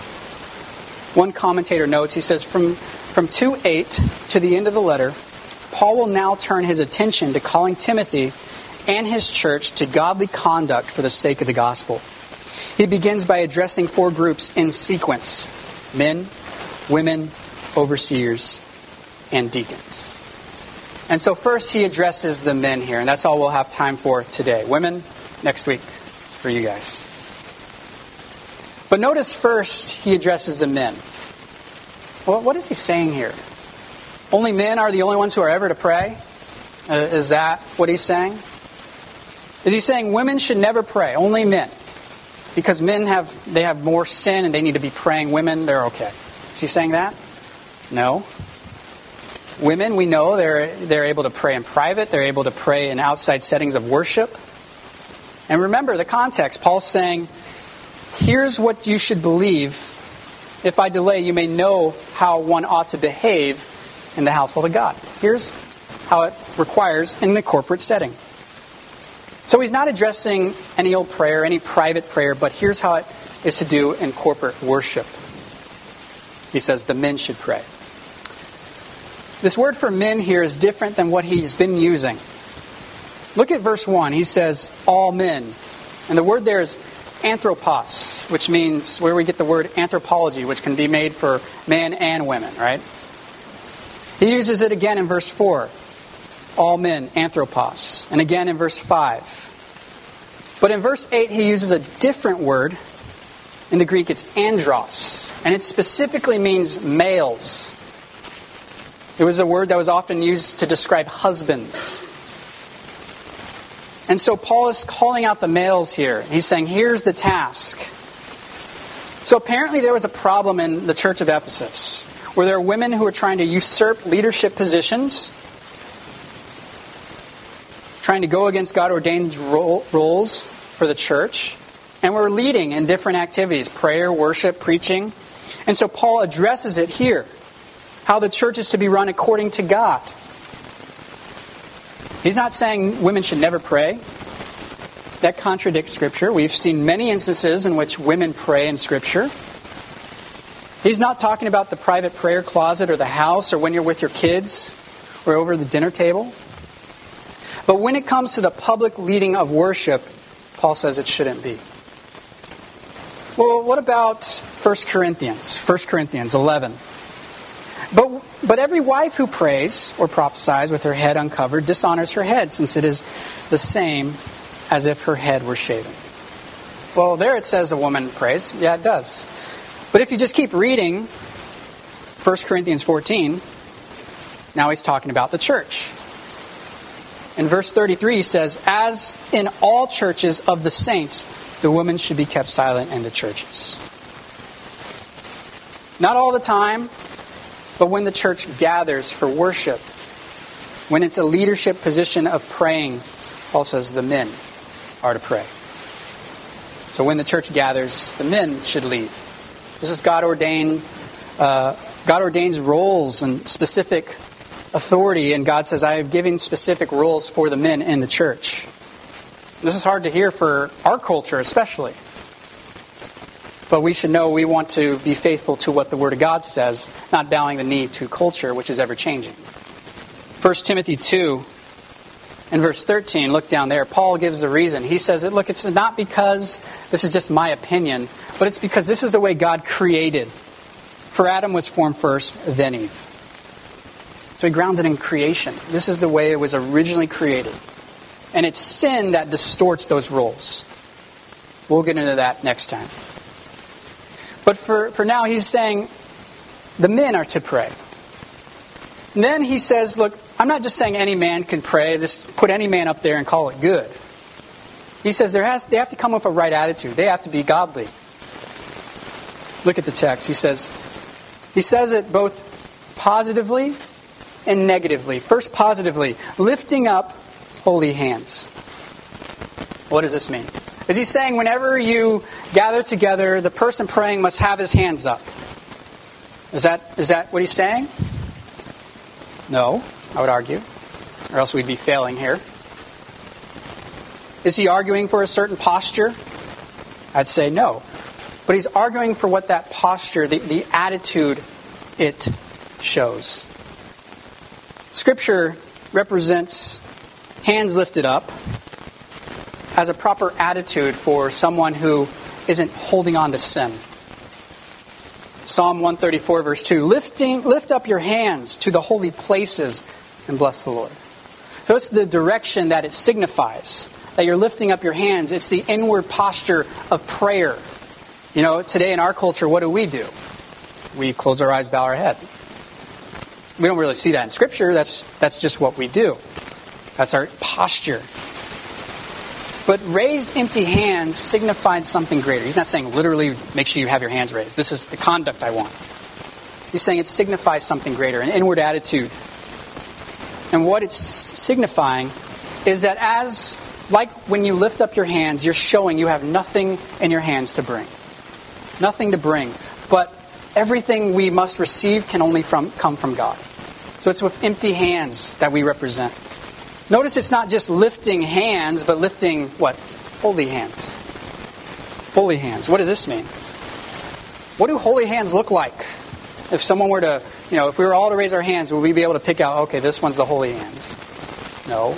Speaker 1: One commentator notes, he says, from 2:8 to the end of the letter, Paul will now turn his attention to calling Timothy and his church to godly conduct for the sake of the gospel. He begins by addressing 4 groups in sequence: men, women, overseers, and deacons. And so first he addresses the men here, and that's all we'll have time for today. Women, next week for you guys. But notice first he addresses the men. Well, what is he saying here? Only men are the only ones who are ever to pray? Is that what he's saying? Is he saying women should never pray, only men? Because men have more sin and they need to be praying. Women, they're okay. Is he saying that? No. Women, we know they're able to pray in private. They're able to pray in outside settings of worship. And remember the context. Paul's saying, here's what you should believe. If I delay, you may know how one ought to behave in the household of God. Here's how it requires in the corporate setting. So he's not addressing any old prayer, any private prayer, but here's how it is to do in corporate worship. He says the men should pray. This word for men here is different than what he's been using. Look at verse 1. He says, all men. And the word there is anthropos, which means where we get the word anthropology, which can be made for men and women, right? He uses it again in verse 4. All men, anthropos. And again in verse 5. But in verse 8, he uses a different word. In the Greek, it's andros. And it specifically means males. It was a word that was often used to describe husbands. And so Paul is calling out the males here. He's saying, here's the task. So apparently there was a problem in the church of Ephesus, where there are women who are trying to usurp leadership positions, trying to go against God-ordained roles for the church, and were leading in different activities, prayer, worship, preaching. And so Paul addresses it here, how the church is to be run according to God. He's not saying women should never pray. That contradicts Scripture. We've seen many instances in which women pray in Scripture. He's not talking about the private prayer closet or the house or when you're with your kids or over the dinner table. But when it comes to the public leading of worship, Paul says it shouldn't be. Well, what about 1 Corinthians? 1 Corinthians 11. But every wife who prays or prophesies with her head uncovered dishonors her head, since it is the same as if her head were shaven. Well, there it says a woman prays. Yeah, it does. But if you just keep reading 1 Corinthians 14, now he's talking about the church. In verse 33 he says, as in all churches of the saints, the women should be kept silent in the churches. Not all the time, but when the church gathers for worship, when it's a leadership position of praying, Paul says the men are to pray. So when the church gathers, the men should lead. This is God ordains roles and specific authority, and God says, I have given specific roles for the men in the church. This is hard to hear for our culture especially. But we should know we want to be faithful to what the Word of God says, not bowing the knee to culture, which is ever-changing. 1 Timothy 2, in verse 13, look down there. Paul gives the reason. He says, look, it's not because this is just my opinion, but it's because this is the way God created. For Adam was formed first, then Eve. So he grounds it in creation. This is the way it was originally created. And it's sin that distorts those roles. We'll get into that next time. But for now, he's saying the men are to pray. And then he says, look, I'm not just saying any man can pray, just put any man up there and call it good. He says they have to come with a right attitude. They have to be godly. Look at the text. He says it both positively and negatively. First, positively, lifting up holy hands. What does this mean? Is he saying whenever you gather together, the person praying must have his hands up? Is that what he's saying? No, I would argue. Or else we'd be failing here. Is he arguing for a certain posture? I'd say no. But he's arguing for what that posture, the attitude it shows. Scripture represents hands lifted up as a proper attitude for someone who isn't holding on to sin. Psalm 134 verse 2, lift up your hands to the holy places and bless the Lord. So it's the direction that it signifies, that you're lifting up your hands. It's the inward posture of prayer. You know, today in our culture, what do? We close our eyes, bow our head. We don't really see that in Scripture. That's just what we do. That's our posture. But raised empty hands signifies something greater. He's not saying literally make sure you have your hands raised. This is the conduct I want. He's saying it signifies something greater, an inward attitude. And what it's signifying is that like when you lift up your hands, you're showing you have nothing in your hands to bring. Nothing to bring. But everything we must receive can only come from God. So it's with empty hands that we represent. Notice it's not just lifting hands, but lifting what? Holy hands. Holy hands. What does this mean? What do holy hands look like? If someone were to, if we were all to raise our hands, would we be able to pick out, okay, this one's the holy hands? No.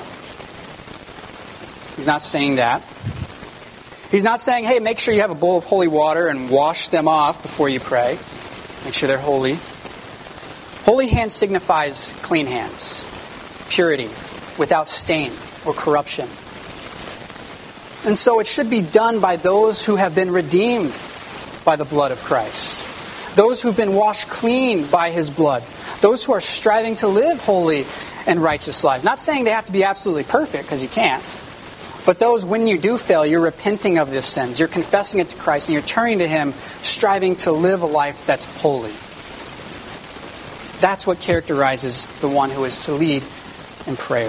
Speaker 1: He's not saying that. He's not saying, hey, make sure you have a bowl of holy water and wash them off before you pray. Make sure they're holy. Holy hands signifies clean hands, purity, without stain or corruption. And so it should be done by those who have been redeemed by the blood of Christ. Those who've been washed clean by His blood. Those who are striving to live holy and righteous lives. Not saying they have to be absolutely perfect, because you can't. But those, when you do fail, you're repenting of your sins. You're confessing it to Christ and you're turning to Him, striving to live a life that's holy. That's what characterizes the one who is to lead in prayer.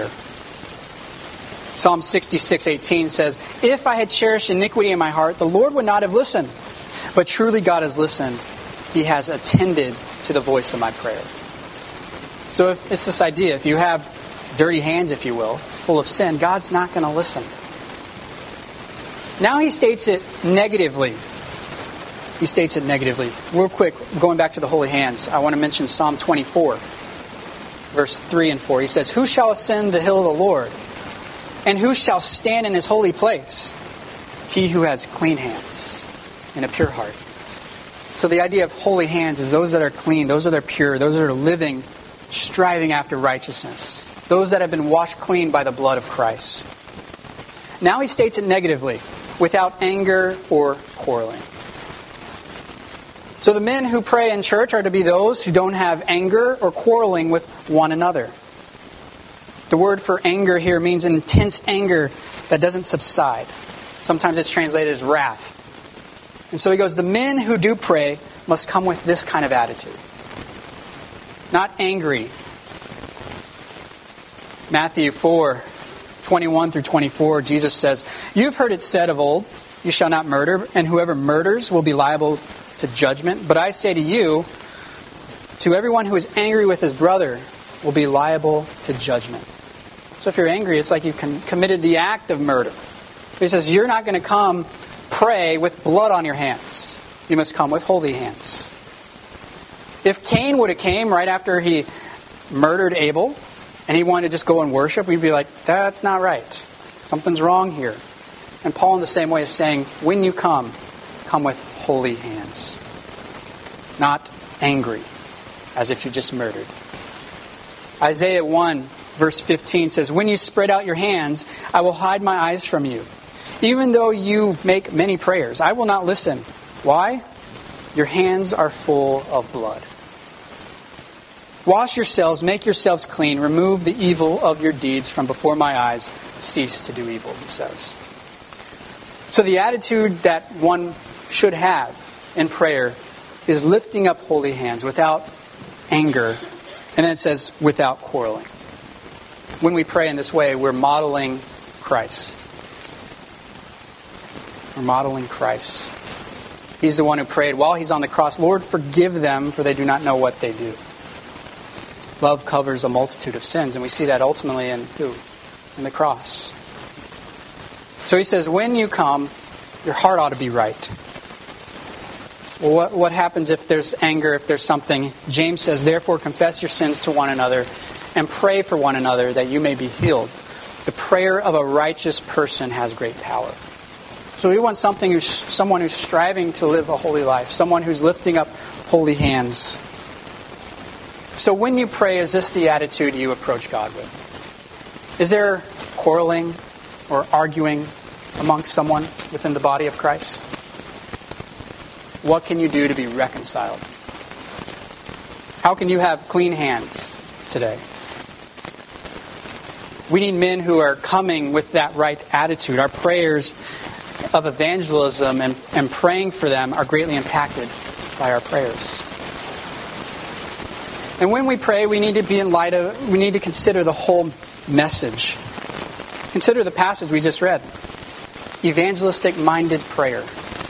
Speaker 1: Psalm 66:18 says, if I had cherished iniquity in my heart, the Lord would not have listened. But truly God has listened. He has attended to the voice of my prayer. So it's this idea, if you have dirty hands, if you will, full of sin, God's not going to listen. Now he states it negatively. Real quick, going back to the holy hands, I want to mention Psalm 24, verse 3 and 4. He says, who shall ascend the hill of the Lord? And who shall stand in His holy place? He who has clean hands and a pure heart. So the idea of holy hands is those that are clean, those that are pure, those that are living, striving after righteousness. Those that have been washed clean by the blood of Christ. Now he states it negatively, without anger or quarreling. So the men who pray in church are to be those who don't have anger or quarreling with one another. The word for anger here means intense anger that doesn't subside. Sometimes it's translated as wrath. And so he goes, the men who do pray must come with this kind of attitude. Not angry. Matthew 4:21 through 24, Jesus says, you've heard it said of old, you shall not murder, and whoever murders will be liable to judgment. But I say to you, to everyone who is angry with his brother will be liable to judgment. So if you're angry, it's like you committed the act of murder. He says, you're not going to come pray with blood on your hands. You must come with holy hands. If Cain would have came right after he murdered Abel, and he wanted to just go and worship, we'd be like, that's not right. Something's wrong here. And Paul in the same way is saying, when you come with holy hands. Not angry, as if you just murdered. Isaiah 1, verse 15 says, "When you spread out your hands, I will hide my eyes from you. Even though you make many prayers, I will not listen. Why? Your hands are full of blood. Wash yourselves, make yourselves clean, remove the evil of your deeds from before my eyes. Cease to do evil," he says. So the attitude that one should have in prayer is lifting up holy hands without anger. And then it says, without quarreling. When we pray in this way, we're modeling Christ. We're modeling Christ. He's the one who prayed while he's on the cross, "Lord, forgive them, for they do not know what they do." Love covers a multitude of sins, and we see that ultimately in who? In the cross. So he says, when you come, your heart ought to be right. Well, what happens if there's anger, if there's something? James says, "Therefore confess your sins to one another and pray for one another that you may be healed. The prayer of a righteous person has great power." So we want someone who's striving to live a holy life, someone who's lifting up holy hands. So when you pray, is this the attitude you approach God with? Is there quarreling or arguing amongst someone within the body of Christ? What can you do to be reconciled? How can you have clean hands today? We need men who are coming with that right attitude. Our prayers of evangelism and praying for them are greatly impacted by our prayers. And when we pray, we need to consider the whole message. Consider the passage we just read. Evangelistic-minded prayer.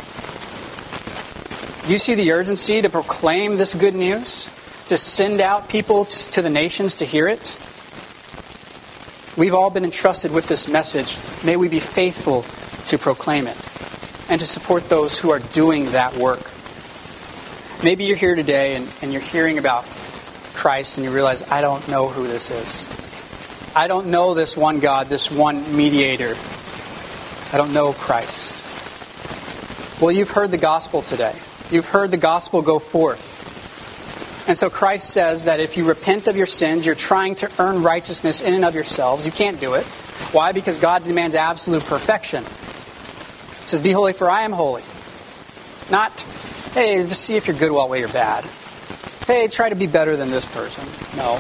Speaker 1: Do you see the urgency to proclaim this good news? To send out people to the nations to hear it? We've all been entrusted with this message. May we be faithful to proclaim it and to support those who are doing that work. Maybe you're here today and you're hearing about Christ and you realize, I don't know who this is. I don't know this one God, this one mediator. I don't know Christ. Well, you've heard the gospel today. You've heard the gospel go forth. And so Christ says that if you repent of your sins, you're trying to earn righteousness in and of yourselves. You can't do it. Why? Because God demands absolute perfection. He says, "Be holy for I am holy." Not, hey, just see if you're good while you're bad. Hey, try to be better than this person. No.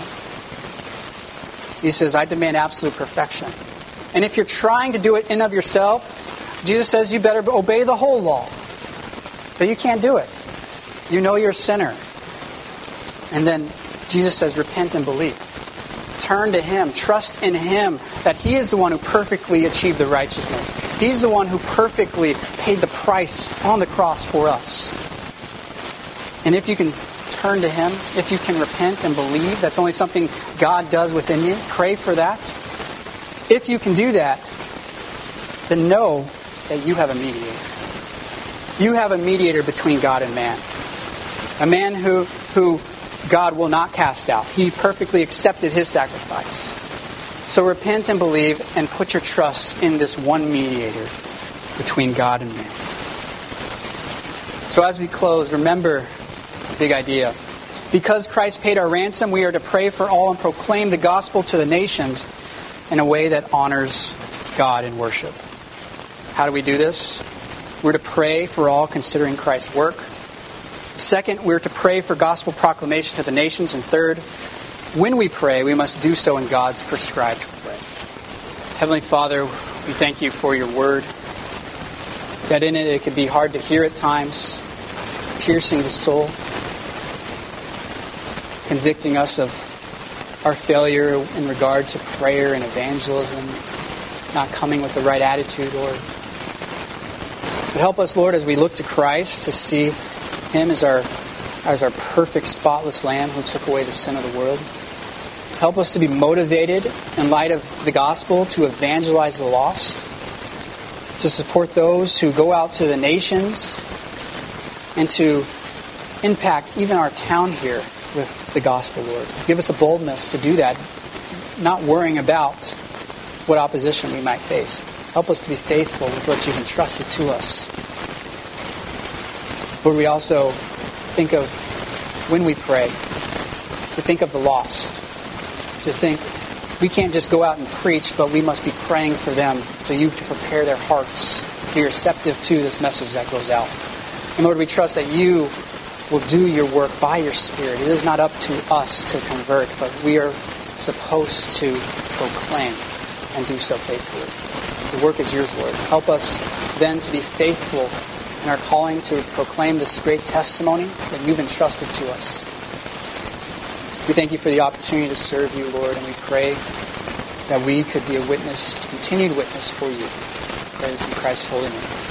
Speaker 1: He says, I demand absolute perfection. And if you're trying to do it in of yourself, Jesus says you better obey the whole law. But you can't do it. You know you're a sinner. And then Jesus says, repent and believe. Turn to Him. Trust in Him that He is the one who perfectly achieved the righteousness. He's the one who perfectly paid the price on the cross for us. And if you can turn to Him, if you can repent and believe, that's only something God does within you. Pray for that. If you can do that, then know that you have a mediator. You have a mediator between God and man. A man who God will not cast out. He perfectly accepted His sacrifice. So repent and believe and put your trust in this one mediator between God and man. So as we close, remember the big idea. Because Christ paid our ransom, we are to pray for all and proclaim the gospel to the nations in a way that honors God in worship. How do we do this? We're to pray for all considering Christ's work. Second, we're to pray for gospel proclamation to the nations. And third, when we pray, we must do so in God's prescribed way. Heavenly Father, we thank You for Your word. That in it can be hard to hear at times, piercing the soul, convicting us of our failure in regard to prayer and evangelism, not coming with the right attitude, Lord. But help us, Lord, as we look to Christ, to see Him as our perfect, spotless Lamb who took away the sin of the world. Help us to be motivated in light of the gospel to evangelize the lost, to support those who go out to the nations, and to impact even our town here with the gospel, Lord. Give us a boldness to do that, not worrying about what opposition we might face. Help us to be faithful with what You've entrusted to us. Lord, we also think of, when we pray, to think of the lost, to think We can't just go out and preach, but we must be praying for them so you to prepare their hearts to be receptive to this message that goes out. And Lord, we trust that you will do your work by your Spirit. It is not up to us to convert, but we are supposed to proclaim and do so faithfully. The work is yours, Lord. Help us then to be faithful in our calling to proclaim this great testimony that you've entrusted to us. We thank you for the opportunity to serve you, Lord, and we pray that we could be a witness, continued witness for you. Pray this in Christ's holy name.